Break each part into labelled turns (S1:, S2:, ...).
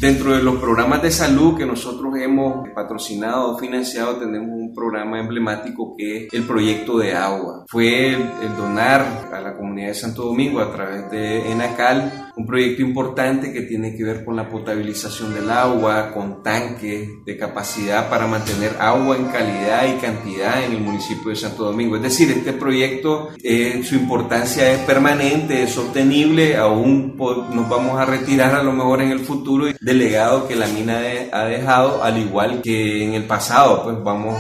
S1: Dentro de los programas de salud que nosotros hemos patrocinado o financiado, tenemos un programa emblemático que es el proyecto de agua. Fue el donar a la comunidad de Santo Domingo a través de ENACAL un proyecto importante que tiene que ver con la potabilización del agua, con tanques de capacidad para mantener agua en calidad y cantidad en el municipio de Santo Domingo. Es decir, este proyecto, su importancia es permanente, es sostenible, aún nos vamos a retirar a lo mejor en el futuro del legado que la mina ha dejado, al igual que en el pasado, pues vamos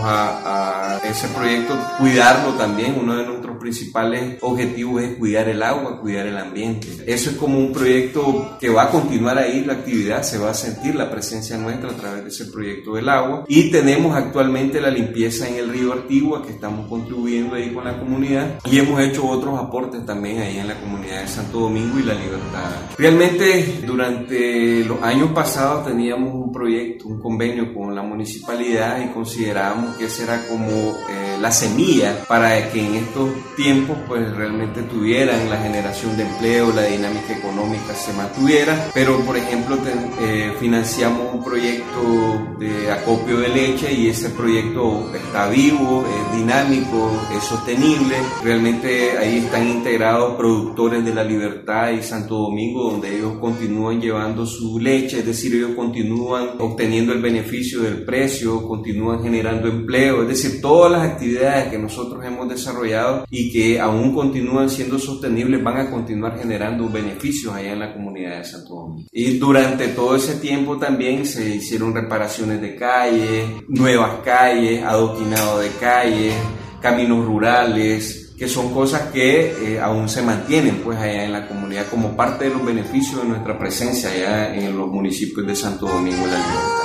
S1: a ese proyecto cuidarlo también. Uno de nuestros principales objetivos es cuidar el agua, cuidar el ambiente. Eso es como un proyecto que va a continuar ahí, la actividad, se va a sentir la presencia nuestra a través de ese proyecto del agua. Y tenemos actualmente la limpieza en el río Artigua, que estamos contribuyendo ahí con la comunidad, y hemos hecho otros aportes también ahí en la comunidad de Santo Domingo y La Libertad. Realmente durante los años pasados teníamos un proyecto, un convenio con la municipalidad, y considerábamos que esa era como la semilla para que en estos tiempos pues realmente tuvieran la generación de empleo, la dinámica económica se mantuviera. Pero por ejemplo financiamos un proyecto de acopio de leche, y ese proyecto está vivo, es dinámico, es sostenible. Realmente ahí están integrados productores de La Libertad y Santo Domingo, donde ellos continúan llevando su leche, es decir, ellos continúan obteniendo el beneficio del precio, continúan generando empleo, es decir, todas las actividades que nosotros hemos desarrollado y que aún continúan siendo sostenibles van a continuar generando beneficios allá en la comunidad de Santo Domingo. Y durante todo ese tiempo también se hicieron reparaciones de calles, nuevas calles, adoquinado de calles, caminos rurales, que son cosas que aún se mantienen pues allá en la comunidad como parte de los beneficios de nuestra presencia allá en los municipios de Santo Domingo y La Libertad.